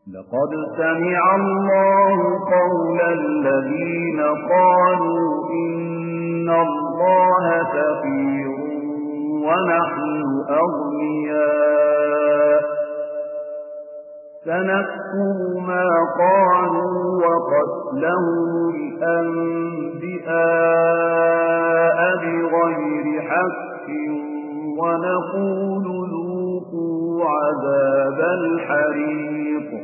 لقد سمع الله قول الذين قالوا إن الله فقير ونحن أغنياء سنكتب ما قالوا وقتلهم الأنبياء بغير حق ونقول ذوقوا عذاب الحريق